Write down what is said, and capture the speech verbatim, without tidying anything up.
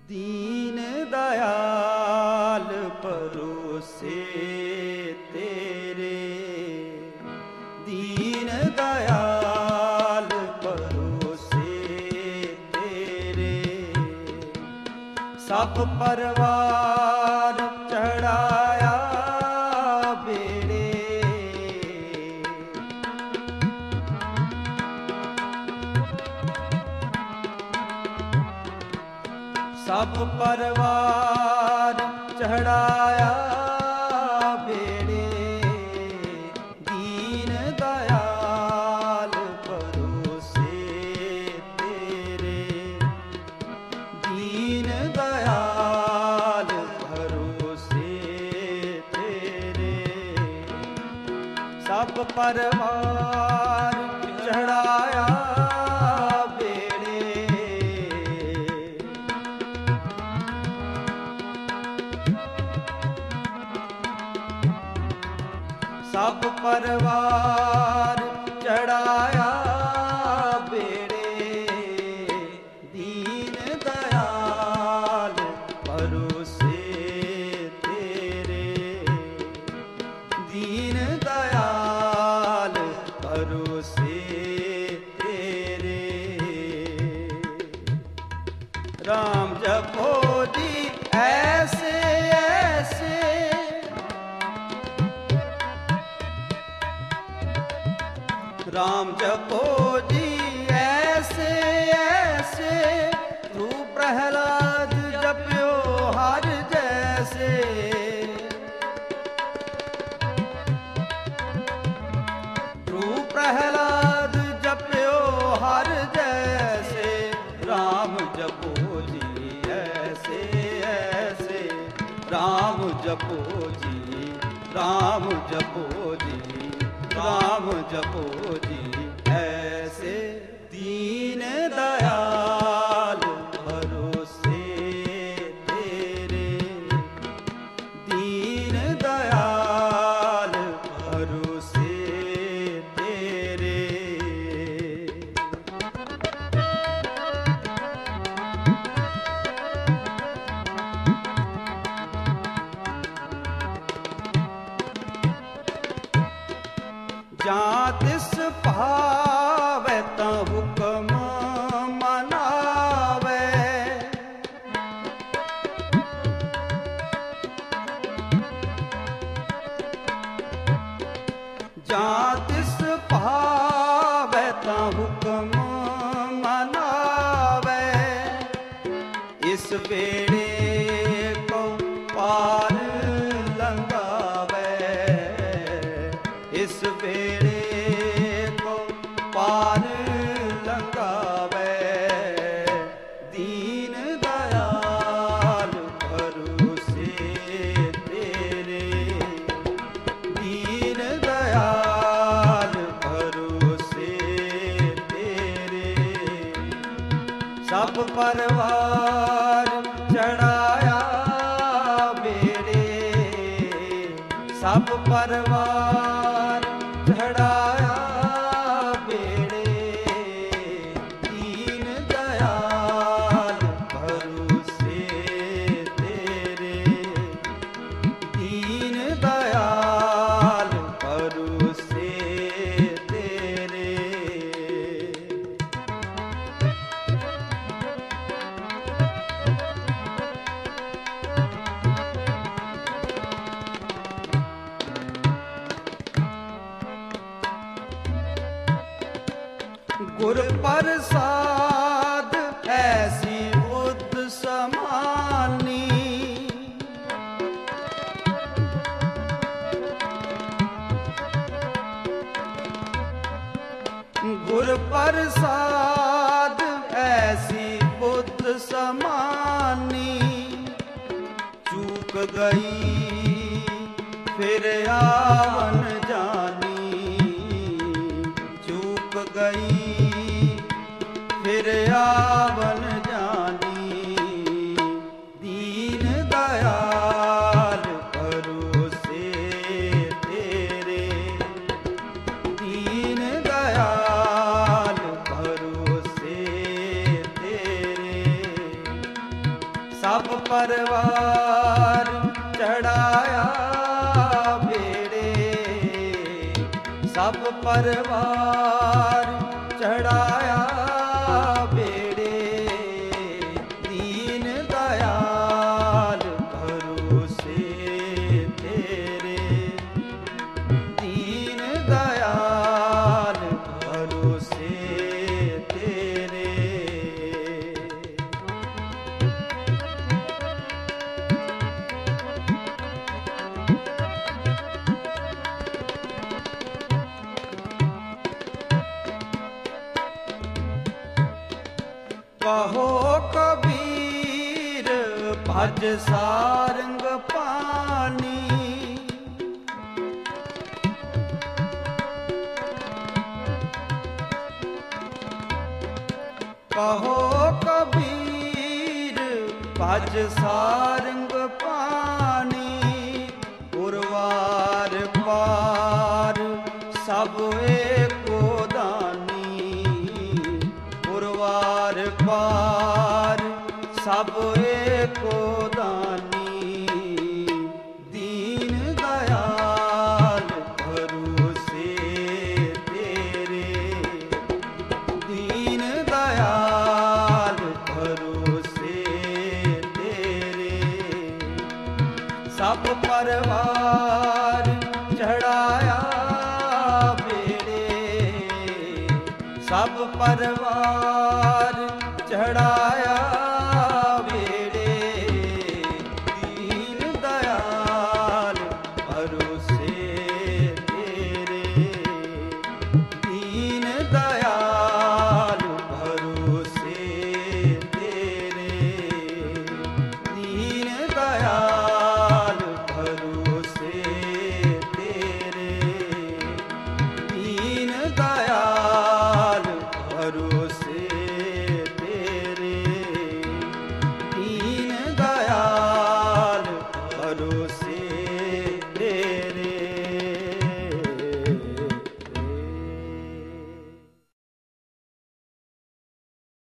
दीन दयाल परोसे तेरे, दीन दयाल परोसे तेरे। सब परवार चढ़ाया बेड़े, सब परवार चढ़ाया बेड़े। दीन दयाल परोसे तेरे, दीन दयाल भरोसे तेरे। सब परवार चढ़ाया सब परवार चढ़ाया बेड़े। दीन दयाल परोसे तेरे, दीन दयाल परोसे तेरे। राम जपो जी ऐसे ऐसे, राम जपो जी ऐसे ऐसे। तू प्रहलाद जप्यो हर जैसे, तू प्रहलाद जप्यो हर जैसे। राम जपो जी ऐसे ऐसे, राम जपो जी, राम जपो जी, राम जपो जी ऐसे। दीन दयाल भरोसे तेरे, दीन दयाल भरोसे तेरे। जा तिस भावै ता हुक्म मनावै, जा तिस भावै ता हुक्म मनावै। इस बेड़े को पार लंघावै, इस बेड़े को पार लंघावै। दीन दयाल भरोसे तेरे, दीन दयाल भरोसे तेरे। सब परवार चढ़ाया बेड़े, सब परवार चढ़ाया बेड़े। दीन दयाल भरोसे तेरे, दीन दयाल भरोसे तेरे। गुर प्रसाद ऐसी बुद्ध समानी, गुर प्रसाद ऐसी बुद्ध समानी। चूक गई फिर आवन जानी, चूक गई फिर आवन जानी। दीन दयाल भरोसे तेरे, दीन दयाल भरोसे तेरे। सब परवार चढ़ाया बेड़े, सब परवार चढ़ाया बेड़े, दीन दयाल भरोसे तेरे, दीन दयाल भरोसे तेरे। कहो कबीर भज सारंग पानी, कहो कबीर भज सारंग पानी, उर्वार पार सब एको दानी, उर्वार पार सब एको दानी, दीन दयाल भरोसे तेरे, दीन दयाल भरोसे तेरे। सब परवार चढ़ाया बेड़े, सब परवार